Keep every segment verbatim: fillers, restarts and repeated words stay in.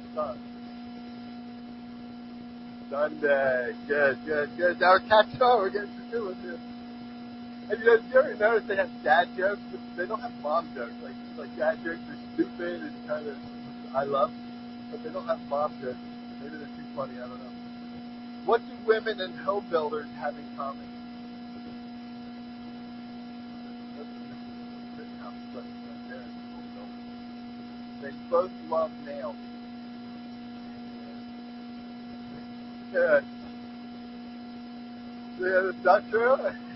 Sun. Sunday. Good, good, good. Now we're catching on. We're getting to doing this. And you know, did you ever notice they have dad jokes, but they don't have mom jokes. Like, like dad jokes are stupid and kind of I love, but they don't have mom jokes. Maybe they're too funny. I don't know. What do women and home builders have in common? They both love nails. Good. Yeah, that's not true.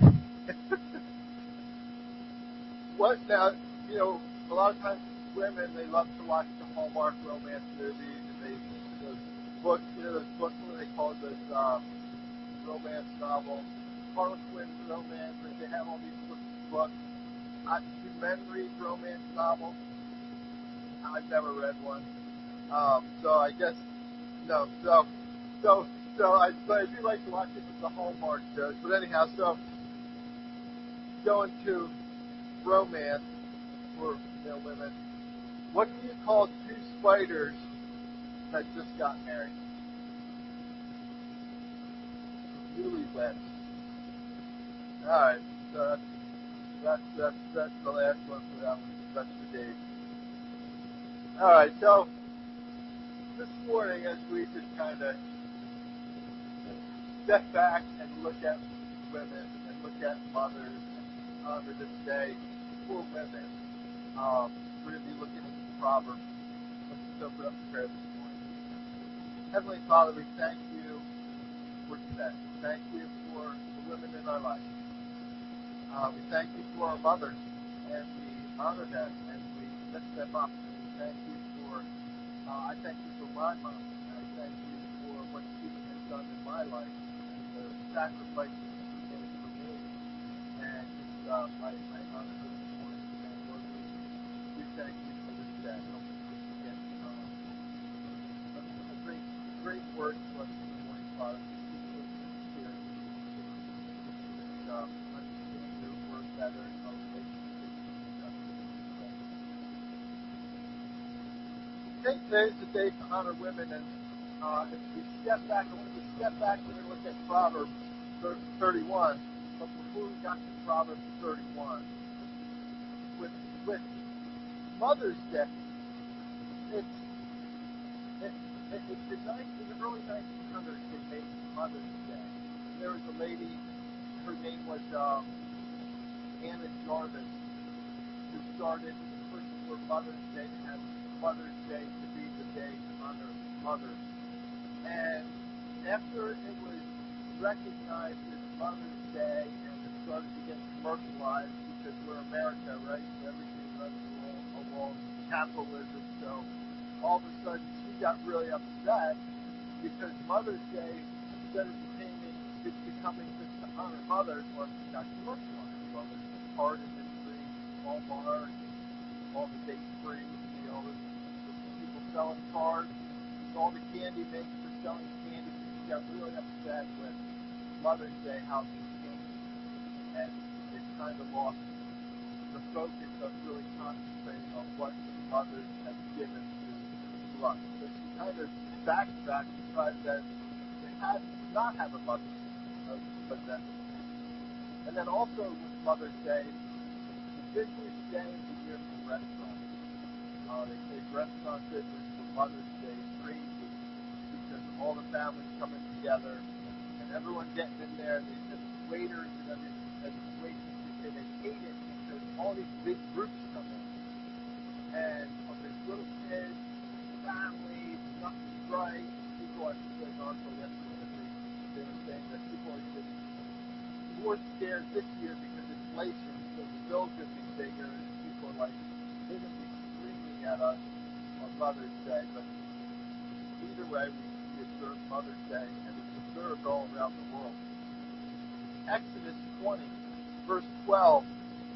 What now? You know, a lot of times women, they love to watch the Hallmark romance movies, and they those books. You know, those books. What do they call those um, romance novels? Harlequin romance. Like they have all these books. I, do men read romance novels? I've never read one. Um, so I guess no. So so so I, but I do like to watch it with the Hallmark shows. But anyhow, so going to romance for you know, women. What do you call two spiders that just got married? Newlyweds. All right. So that's that's that's, that's the last one for that one. That's for Dave. All right. So this morning, as we just kind of step back and look at women and look at mothers and honor this day for women, um, we're going to be looking at Proverbs. Let's open up prayer this morning. Heavenly Father, we thank you for today. Thank you for the women in our life. Uh, we thank you for our mothers, and we honor them, and we lift them up. And we thank you for, uh, I thank you for my mom, and I thank you for what she has done in my life, and the sacrifices she made for me. And just, uh, I, I honor her this morning, and Lord, we, we thank you for this day. Help us to forget um, a great, great word to us this morning, Father. Speak to us in the Spirit. And, um, understand your word better in our relationship with each other. I think today is the day to honor women, and uh, if we step back, I want to step back and look at Proverbs thirty-one. But before we got to Proverbs thirty-one, with with Mother's Day, it's it, it, it's the night in the early nineteen hundreds they made Mother's Day. And there was a lady, her name was um, Anna Jarvis, who started pushing for Mother's Day to have Mother's Day to be the day to honor mothers. And after it was recognized as Mother's Day and it started to get commercialized, because we're America, right? So everything runs along, along capitalism. So all of a sudden she got really upset because Mother's Day, instead of becoming, becoming just to honor mothers, well, it got commercialized. Well, there's the card industry, Walmart, all the date free, you know, all the, the people selling cards, all the candy makers for selling candy. She got really upset with Mother's Day, how she changed, and it kind of lost the focus of really concentrating on what mothers have given to, to us. So she kind of backtracked and tried to, to have, not have a Mother's Day, but then. And then also with Mother's Day, the busiest day of the year for restaurants. Uh, they say restaurant business for Mother's Day is crazy because all the families coming together and everyone getting in there. And they just waiters and every and waitresses, and they hate it because all these big groups come in, and uh, there's little kids, families, nothing's right. People, I think there's an article yesterday that they were saying that people are just more scared this year because inflation, so the bill's going to be bigger, and people are like, they're going to be screaming at us on Mother's Day. But either way, we, we observe Mother's Day, and it's observed all around the world. Exodus twenty, verse twelve.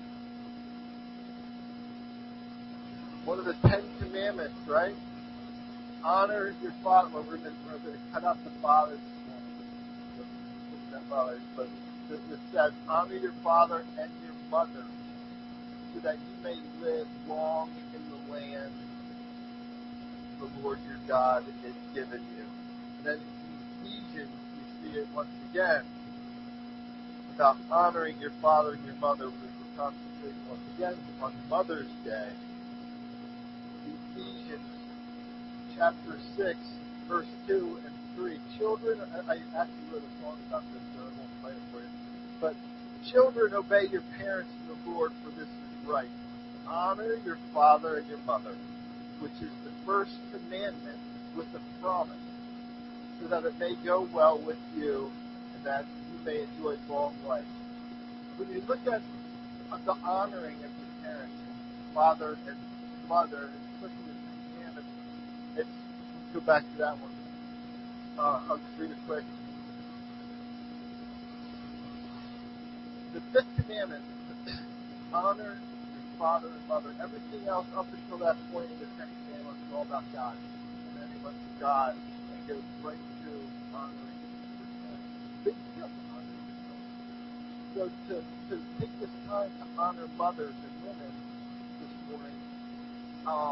One of the Ten Commandments, right? Honor your father. Well, we're going to cut out the fathers this morning. Fathers, but it says, honor your father and your mother, so that you may live long in the land the Lord your God is given you. And then in Ephesians, you see it once again about honoring your father and your mother, which we're concentrating once again on Mother's Day. Ephesians chapter six, verse two and three. Children, I, I actually wrote a song about this, so I won't play it for you. But children, obey your parents in the Lord, for this is right. Honor your father and your mother, which is the first commandment with a promise, so that it may go well with you and that you may enjoy long life. When you look at the honoring of your parents, father and mother, especially the commandments, it's, let's go back to that one. Uh, I'll just read it quick. The fifth commandment, honor your father and mother. Everything else up until that point in the Ten Commandments is all about God. And then it went to God and goes right to honoring your parents. Big deal to honor your parents. So to, to take this time to honor mothers and women this morning, um,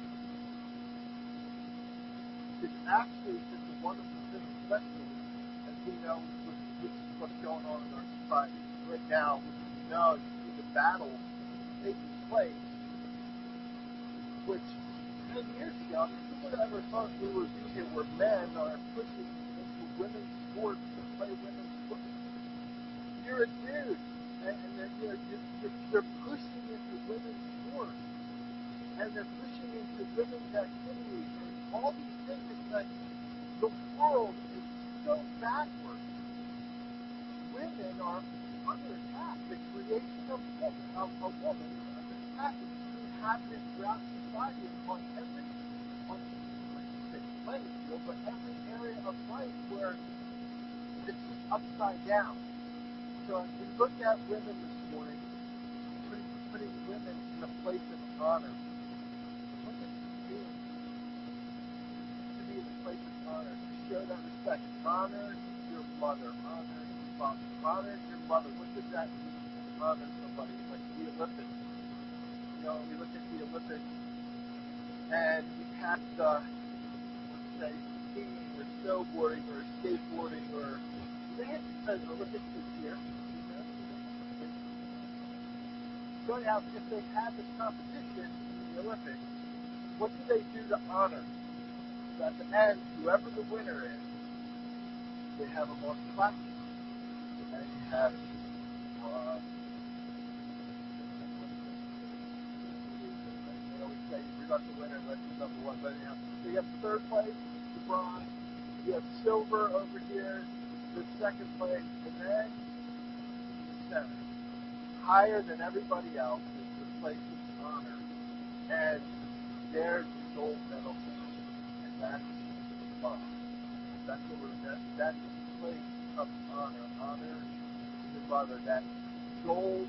it's actually just a wonderful thing, especially as we know with, with what's going on in our society right now. We know you see the battle taking place, which ten years ago, who would have ever thought we would be here where men are pushing into women's sports to play women's football? You're a dude, and, and they're, you're, you're, they're pushing into women's sports, and they're pushing into women's activities, and all these things. It's like the world is so backward. Women are under attack. The creation of, of a woman is under attack. It's happening throughout society on every, on, I shouldn't say playing field, but every area of life where it's just upside down. So as we look at women this morning, putting, putting women in a place of honor, what does it mean to be in a place of honor, to show that respect? Honor your mother, honor your father, honor your mother. What does that mean to honor somebody? Like the Olympics. You know, we look at the Olympics and we have the, let's say, skiing or snowboarding or skateboarding or they have an Olympics this year. So now, if they have this competition in the Olympics, what do they do to honor? So at the end, whoever the winner is, they have them on plaque. And you have, uh, they always say, you're not the winner unless you're number one. But anyhow, so you have third place, the bronze. You have silver over here, the second place, and then the center. Higher than everybody else is the place of honor. And there's the gold medal. And that's love. That's what we're, that, that's the place of honor. Honor your mother. That gold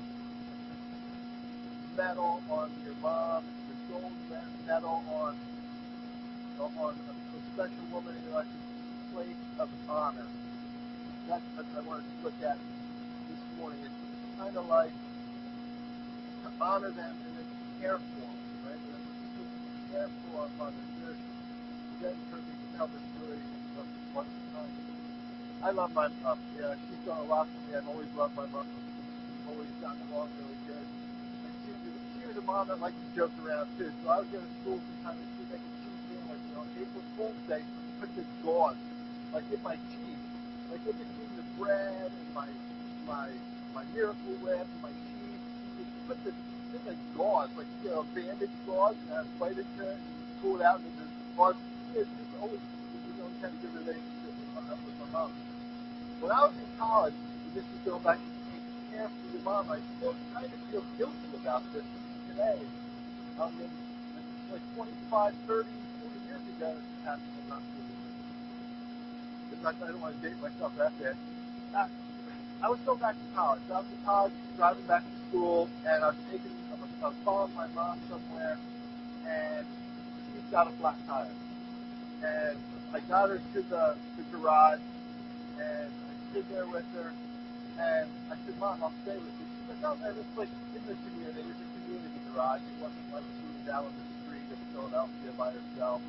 medal on your mom, the gold medal on, on a, a special woman in your life, is a place of honor. That's what I wanted to look at this morning. It's kind of like to honor them and then care for them, right? And to care for our mothers. There's, Jen heard me tell this story once time. I love my mom. Yeah, she's done a lot for me. I've always loved my mom. We've always gotten along really good. And she, she was a mom that liked to joke around too. So I would go to school sometimes and she'd make a cheese sandwich. You know, on April Fool's Day, she put this gauze, like in my cheese, like in between the bread and my my my Miracle Whip and my cheese. She put this thing like gauze, like you know, bandage gauze, and I would bite into it and pull it out, and this gauze. It's just always, you know, kind of good relationship with my, with my mom. When I was in college, and this is going back to taking care for your mom, I still kind of feel guilty about this today. I mean, like twenty-five, thirty, forty years ago, I'm not really, I don't want to date myself that bad. I, I was going back to college. I was in college, driving back to school, and I was taking, I was, I was following my mom somewhere, and she's got a flat tire. And I got her to the, the garage, and I stood there with her, and I said, Mom, I'll stay with you. She said, no, man, it's like in the community. It's a community garage. It wasn't like she was out on the street of Philadelphia by herself. But it's, you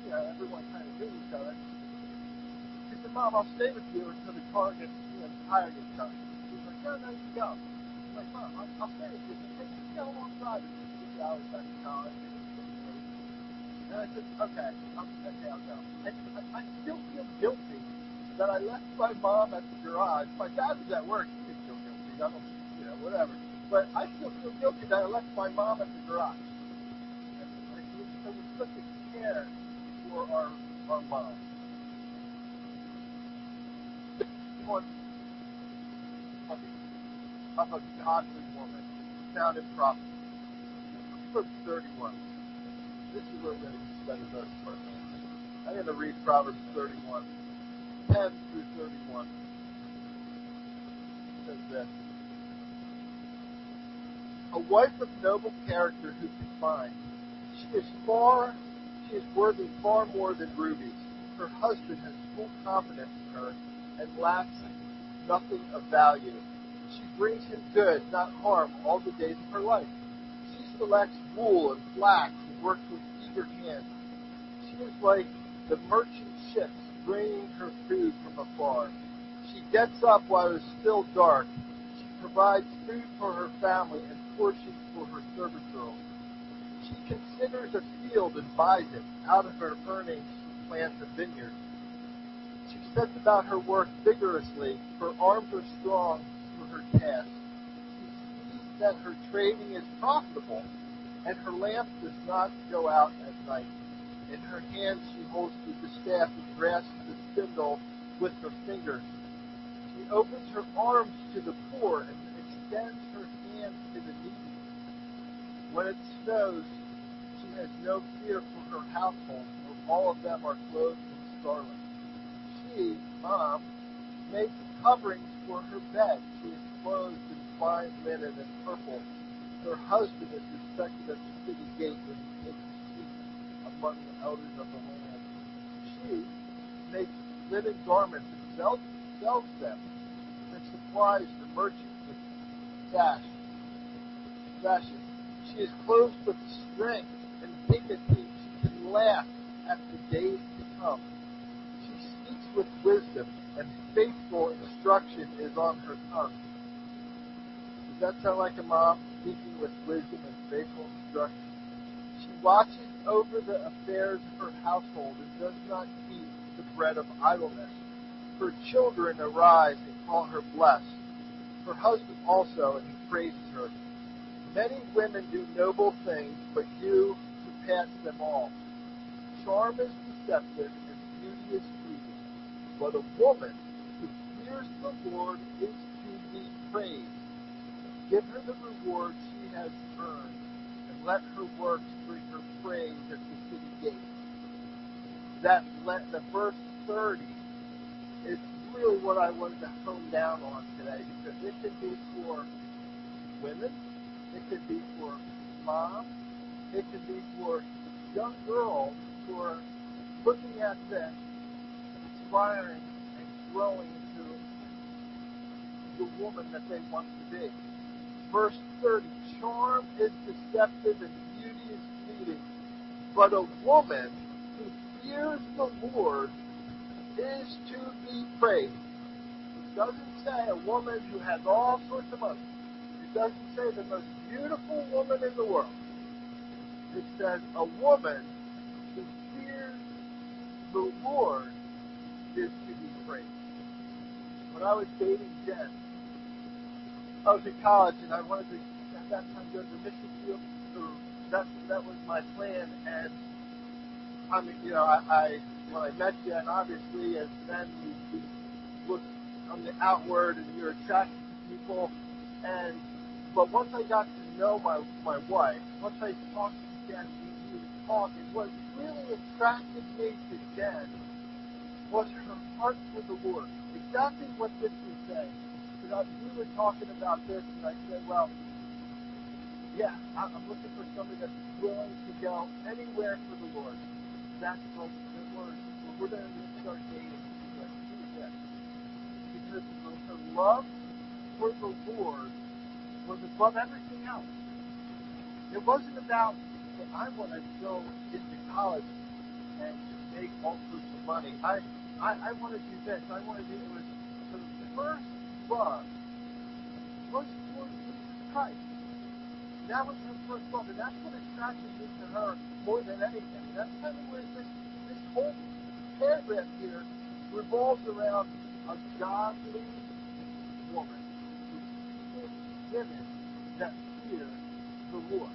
you know, everyone kind of knew each other. She said, Mom, I'll stay with you until the car gets, you know, the tire gets done. She's like, no, no, you go. I'm like, Mom, I'll, I'll stay with you. Hey, you go alongside with me. Two hours back to college. And I said, okay, I'm, okay, I'll go. And I, I still feel guilty that I left my mom at the garage. My dad was at work. He didn't feel guilty. I don't, you know, whatever. But I still feel guilty that I left my mom at the garage. And it was such a care for our, our mom. One of a godly woman found in Proverbs. Proverbs thirty-one. This is where we're going to spend the most part. I'm going to read Proverbs thirty-one, ten through thirty-one. It says this. A wife of noble character who can find. She is far, she is worthy far more than rubies. Her husband has full confidence in her and lacks nothing of value. She brings him good, not harm, all the days of her life. She selects wool and flax and works with eager hands. She is like the merchant ships bringing her food from afar. She gets up while it is still dark. She provides food for her family and portions for her servant girls. She considers a field and buys it. Out of her earnings, she plants a vineyard. She sets about her work vigorously. Her arms are strong for her task. She sees that her trading is profitable, and her lamp does not go out at night. In her hand she holds the distaff and grasps the spindle with her fingers. She opens her arms to the poor and extends her hands to the needy. When it snows, she has no fear for her household, for all of them are clothed in scarlet. She, Mom, makes coverings for her bed. She is clothed in fine linen and purple. Her husband is respected at the city gate when he takes his seat among the elders of the land. She makes linen garments and sells, sells them, and supplies the merchant with sash, sashes. She is clothed with strength and dignity. She can laugh at the days to come. She speaks with wisdom, and faithful instruction is on her tongue. Does that sound like a mom speaking with wisdom and faithful instruction? She watches over the affairs of her household and does not eat the bread of idleness. Her children arise and call her blessed. Her husband also, and he praises her. Many women do noble things, but you surpass them all. Charm is deceptive, and beauty is fleeting. But a woman who fears the Lord is to be praised. Give her the reward she has earned, and let her works bring her praise at the city gate. That let the verse thirty is really what I wanted to hone down on today, because it could be for women, it could be for moms, it could be for young girls who are looking at this, aspiring and growing into the woman that they want to be. Verse thirty, charm is deceptive and beauty is fleeting, but a woman who fears the Lord is to be praised. It doesn't say a woman who has all sorts of money. It doesn't say the most beautiful woman in the world. It says a woman who fears the Lord is to be praised. When I was dating Jen, I was in college and I wanted to at that time go to the mission field. So that that was my plan. And I mean, you know, I, I when I met Jen, obviously, as men, we, we look on the outward and you're attracted to people. And but once I got to know my my wife, once I talked to Jen, we, we would talk. And what really attracted me to Jen was her heart for the Lord. Exactly what this was saying. Because we were talking about this, and I said, well, yeah, I'm looking for somebody that's willing to go anywhere for the Lord. That's the word. We're going to start dating. Like, do this. Because her love for the Lord was above everything else. It wasn't about, hey, I want to go into college and all sorts of money. I, I, I want to do this. I want to do it. Was the first love was for Jesus Christ. That was her first love, and that's what attracted me to her more than anything. That's kind of where this this whole paragraph here revolves around a godly woman, with women that fear the Lord.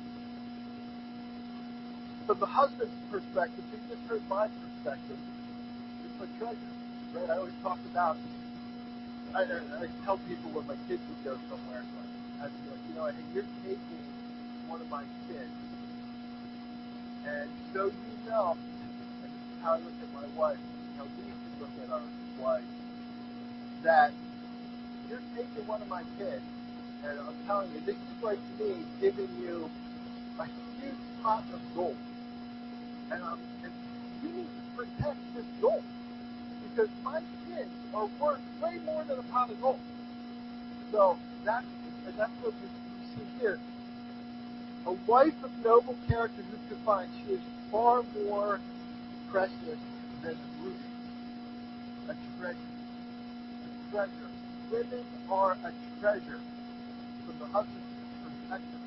From the husband's perspective, you just heard my perspective. It's a treasure, right? I always talk about. I, I, I tell people when my kids would go somewhere, I'd be like, you know, hey, you're taking one of my kids, and so you know, and this is how I look at my wife, how we should look at our wife, that you're taking one of my kids, and I'm telling you, this is like me giving you a huge pot of gold. And, um, and you need to protect this gold. Because my kids are worth way more than a pot of gold. So that's, that's what we, we see here. A wife of noble character who could find, she is far more precious than rubies. A treasure. A treasure. Women are a treasure from the husband's perspective.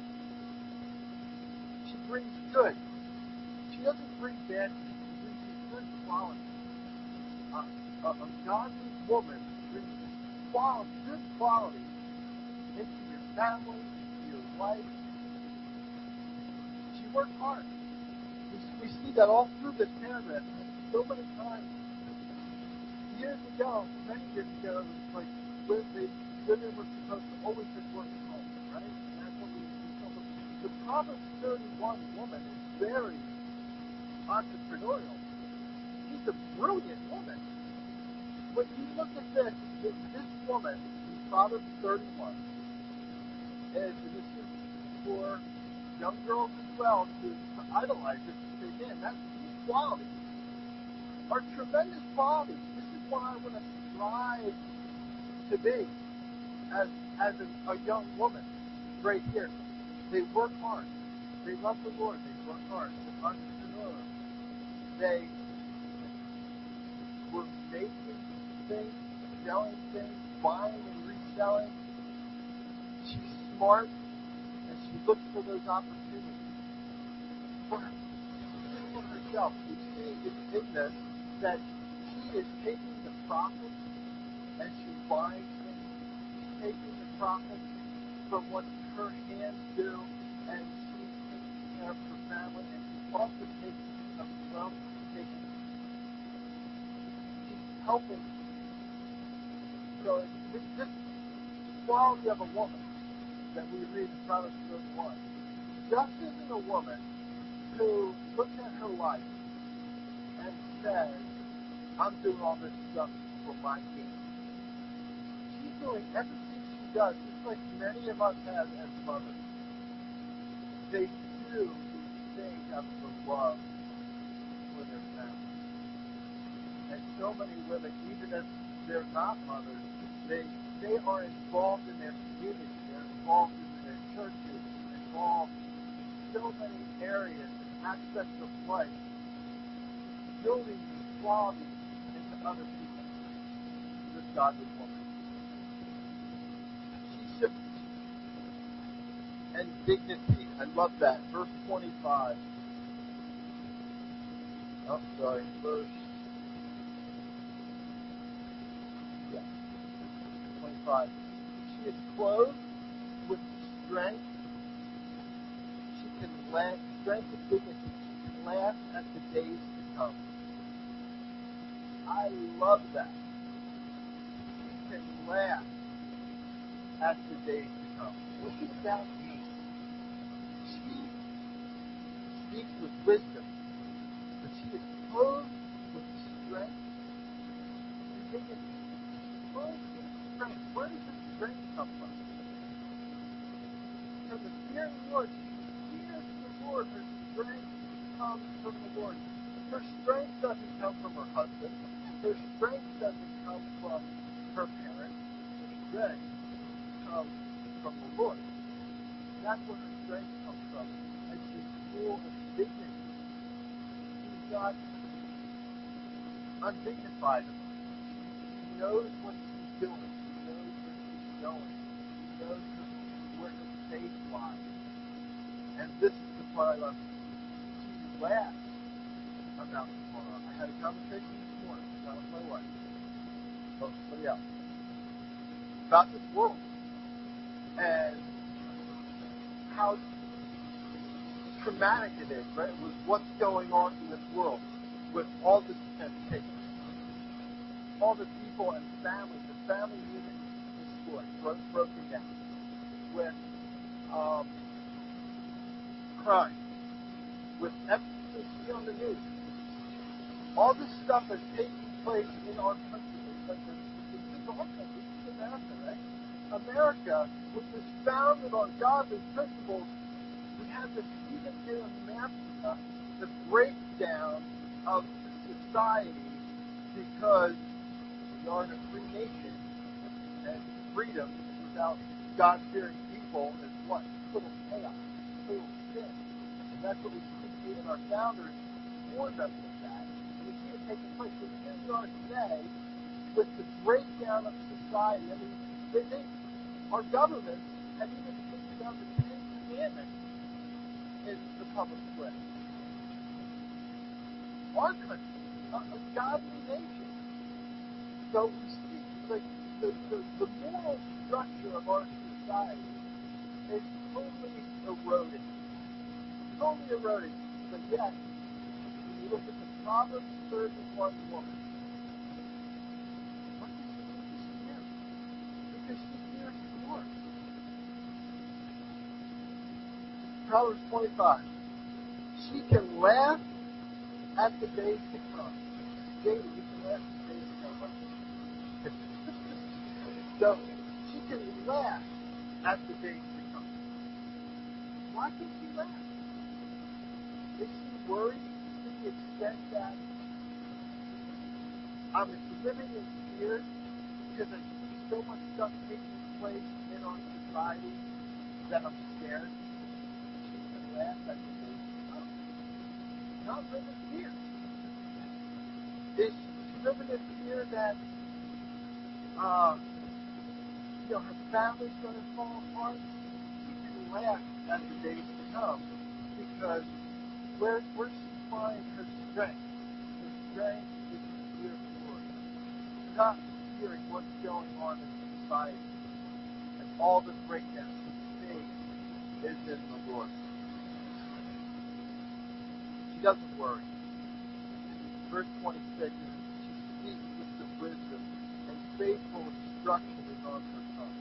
She brings good. She doesn't bring bad things. She brings good quality. Uh, a, a godly woman brings quality, good quality into your family, into your life. She worked hard. We, we see that all through this paragraph. So many times. Years ago, many years ago, it was like women, women were supposed to always just work at home, right? And that's what we see. The Proverbs thirty-one woman is very entrepreneurial. She's a brilliant woman. When you look at this, this, this woman in Proverbs thirty-one, and this is for young girls as well to, to idolize it, to say, man, that's these qualities are tremendous qualities. This is what I want to strive to be as as a, a young woman right here. They work hard. They love the Lord. They work hard. They're entrepreneurial. They were making things, selling things, buying and reselling. She's smart, and she looks for those opportunities for, her, for herself. We see in this that she is taking the profits and she's buying things. She's taking the profits from what her hands do, and she's taking care of her family, and she's also taking of wealth, taking, she's helping. So this, this quality of a woman that we read in Proverbs thirty-one, just isn't a woman who looks at her life and says, I'm doing all this stuff for my gain. She's doing everything she does, just like many of us have as mothers. They do these things out of the love for their family. And so many women, even if they're not mothers, they they are involved in their community. They're involved in their churches, involved in so many areas and aspects of life, building these qualities into other people. This godly woman. She should, and dignity. I love that. Verse twenty-five. Oh, sorry. Verse. Yeah. twenty-five. She is clothed with strength. She can laugh. Strength and dignity. She can laugh at the days to come. I love that. She can laugh at the days to come. What does that mean? She speaks with wisdom, but she is clothed with strength and dignity. Clothed with strength. Where does this strength come from? From the fear of the Lord. She fears the Lord. Her strength comes from the Lord. Her strength doesn't come from her husband. Her strength doesn't come from her parents. Her strength comes from the Lord. That's where her strength comes from. And she's full of dignity. She's got undignified. He knows what she's doing. He knows where she's going. He knows where her faith lies. And this is the part I love. She laughs about tomorrow. I had a conversation this morning, not with my wife, but with somebody else, about this world and how traumatic it is, right? With what's going on in this world, with all this temptation, all the people and families, the family unit destroyed, bro- broken down, with um, crime, with everything we see on the news. All this stuff is taking place in our country. It's like this, this is our country. This is America, right? America, which was founded on godly principles, we have this, even in America, the breakdown of society because we are in a free nation, and freedom without God-fearing people is what? Total chaos, total sin. And that's what we see in our founders warned us of that. And we see it taking place. So here we are today with the breakdown of society. I mean, they, they, our governments have even taken down the Ten Commandments in the public square. Our country, a, a godly nation. So we see like the, the, the moral structure of our society is totally eroding. Totally eroding. But yet, when you look at the Proverbs thirty-one woman, what does she, what does she do? Because she fears the Lord. Proverbs twenty-five. She can laugh at the days to come. David, you can laugh at the days to come. So she can laugh at the days to come. Why can she laugh? Is she worried to the extent that I'm living in fear because I see so much stuff taking place in our society that I'm scared? She can laugh at the days to come. Not live in fear. Is she living in fear that uh, you know, her family's going to fall apart? She can laugh at the days to come because where where she finds her strength, her strength is in the fear of the Lord. Not fearing what's going on in society and all the breakdown. Her faith is in the Lord. She doesn't worry. Verse twenty-six, she speaks with the wisdom, and faithful instruction is on her tongue.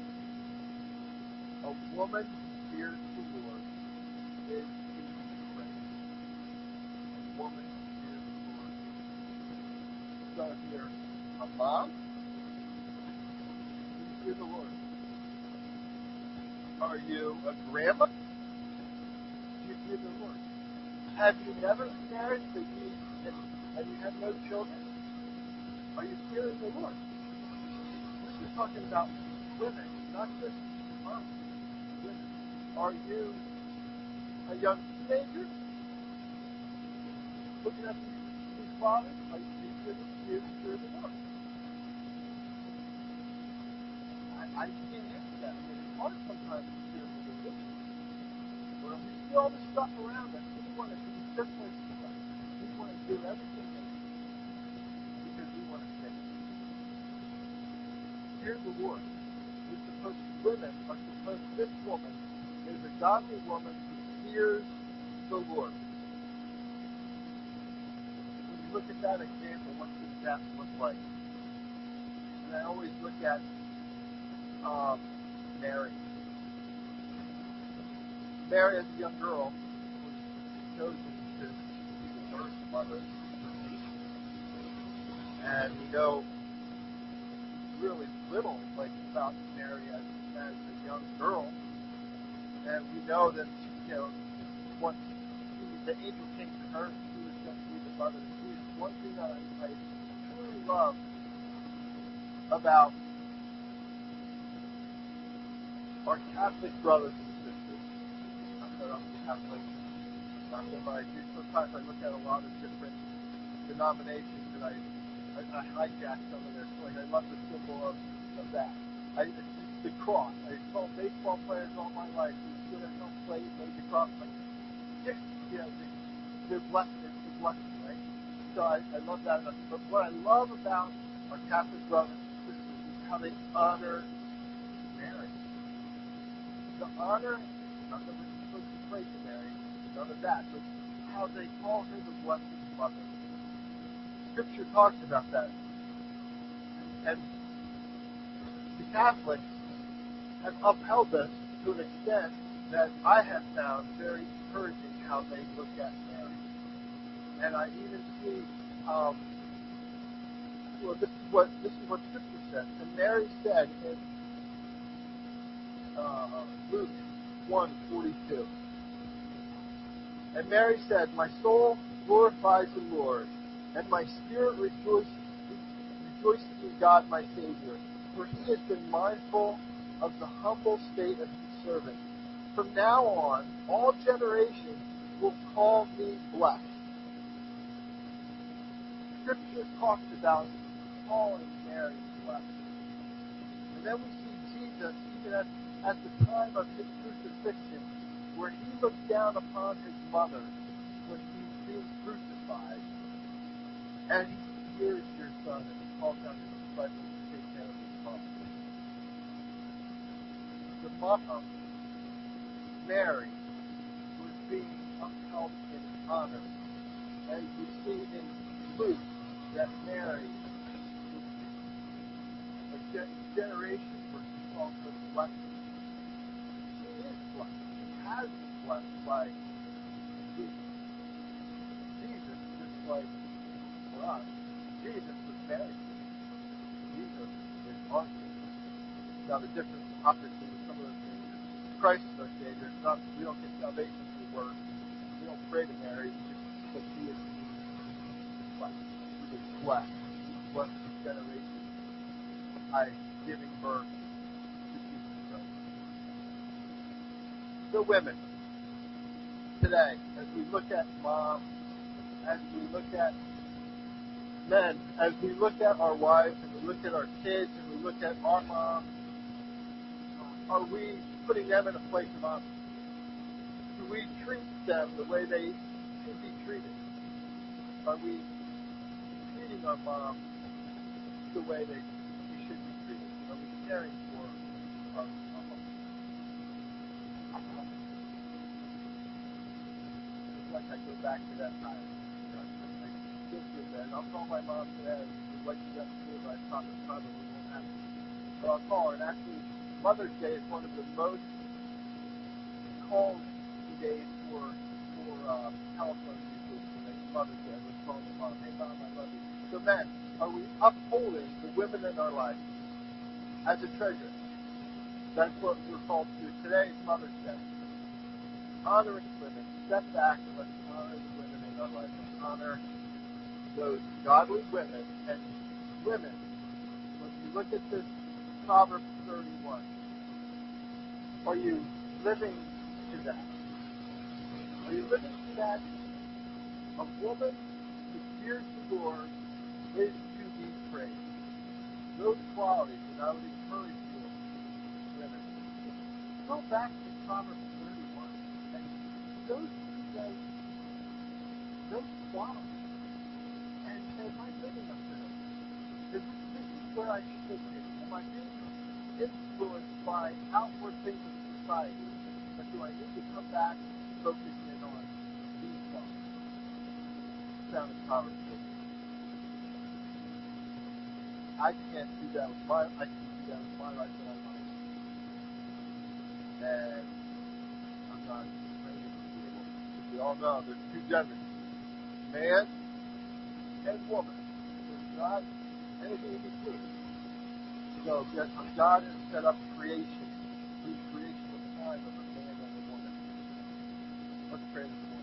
A woman who fears the Lord is to be praised. A woman who fears the Lord. So if you're a mom, do you fear the Lord? Are you a grandma? Do you fear the Lord? Have you never been married, but you and you have no children? Are you fearing the Lord? This is talking about women, not just moms. Women. Are you a young teenager looking at these, these fathers? Are you fear the, fear the Lord? I, I can't answer that. I mean, it's hard sometimes to fear the Lord. When we see all this stuff around us, we want to be just like God. We want to do everything that we do because we want to save. Fear the Lord. We're supposed to, women are supposed, this woman is a godly woman who fears the Lord. When you look at that example, what does that look like? And I always look at um, Mary. Mary, as a young girl, was chosen to be the first mother. And we know really little like about Mary as, as a young girl. And we know that, you know, once the angel came to her, she was going to be the mother of Jesus. One thing that I, I truly love about our Catholic brothers and sisters, not that I'm Catholic, not that I do, sometimes I look at a lot of different denominations, and I, I, I hijack some of their like I love the symbol of, of that. I, the cross. I saw baseball players all my life who stood at home plate, made the cross. Like, yeah, you know, they, they're blessed. It's a blessing, right? So I, I love that. But what I love about our Catholic brothers and sisters is how they honor Mary. The honor, not that we're supposed to pray to Mary, none of that, but how they call her the Blessed Mother. Scripture talks about that. And the Catholics have upheld this to an extent that I have found very encouraging how they look at Mary. And I even see, um, well, this is what this is what Scripture says. And Mary said in uh, Luke one forty-two. And Mary said, "My soul glorifies the Lord, and my spirit rejoices, rejoices in God my Savior, for He has been mindful of the humble state of His servant. From now on, all generations will call me blessed." Scripture talks about calling Mary blessed. And then we see Jesus, even at, at the time of His crucifixion, where He looked down upon His mother when He was being crucified. And He said, "Here is your son," and He called down His disciples to take care of His mother. The mother, Mary, was being upheld in honor. And we see in Luke that Mary was a ge- generation where she called her blessed. She is blessed. She has been blessed by Jesus. Jesus, just like for us, Jesus was Mary's. Jesus is our Savior. Now the difference, obviously, with some of those things is Christ is our Savior. It's not, we don't get salvation through works. We don't pray to Mary. We just, but He is blessed. He is blessed. He blessed His generation by giving birth to Jesus Christ. So women, today, as we look at moms, as we look at men, as we look at our wives, and we look at our kids, and we look at our moms, are we putting them in a place of honor? Do we treat them the way they should be treated? Are we treating our moms the way they, they should be treated? Are we caring for our, our moms? It's like I go back to that time. You know, I still feel bad. I'll call my mom today. We'd like to get school, but I probably, probably won't have to. So I'll call her. And actually, Mother's Day is one of the most called days for for uh, telephone users. Mother's Day, we're calling the mom. Hey mom, I love you. So men, are we upholding the women in our life as a treasure? That's what we're called to do. Today is Mother's Day. Honoring women. Step back and let's honor the women in our life. Let's honor those godly women and women. When you look at this Proverbs thirty-one, are you living to that? Are you living to that? A woman who fears the Lord is to be praised. Those qualities, and I would encourage you, women, go back to Proverbs thirty-one, and those those, those qualities, and say, am I living up to them? Is this, this is where I should be. Am I being influenced by outward things of society, or do I need to come back and focus in on these qualities? Found in Proverbs. I can't do that with my I can do that with my life that I like. And I'm not training to be able to. We all know there's two genders. Man and woman. There's not anything in between. So God has set up creation. Through creation of time of a man and a woman. Let's pray this morning.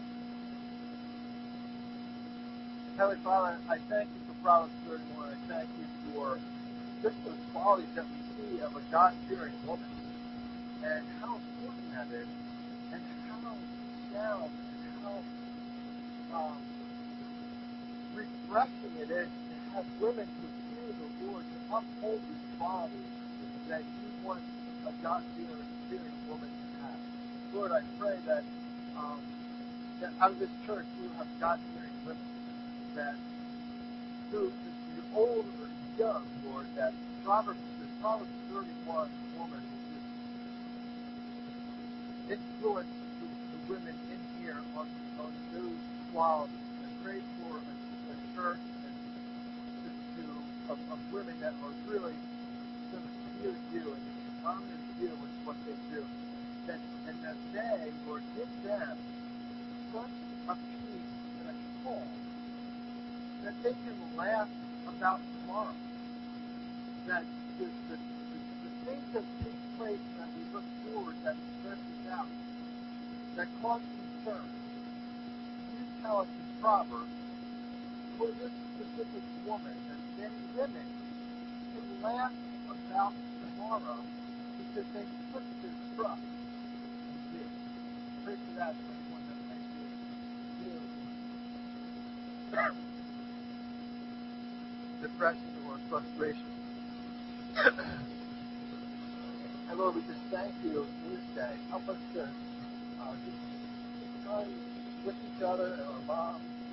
Heavenly Father, I thank you for Proverbs thirty-one. I thank you for just those qualities that we see of a God-fearing woman, and how important that is, and how sound and how um, refreshing it is to have women who fear the Lord, to uphold the qualities that you want a God-fearing fearing woman to have. Lord, I pray that um, that out of this church we will have God-fearing women, that through the old or young, Lord, that Proverbs, the Proverbs thirty-one woman will just influence the, the women in here on, on those qualities. And pray for a, a church and to, to, of, of women that are really going to fear you and honor you with what they do. That, and that they, Lord, give them such a peace and a calm that they can laugh about tomorrow. That the, the, the, the things that take place that we look forward, that stresses out, that cause concern. You tell us in Proverbs, for this specific woman, that many women can laugh about tomorrow because they put their trust in you. Pray for that for anyone that might be feeling depression or frustration. And Lord, we just thank you for this day. Help us to uh, just be kind with each other and our moms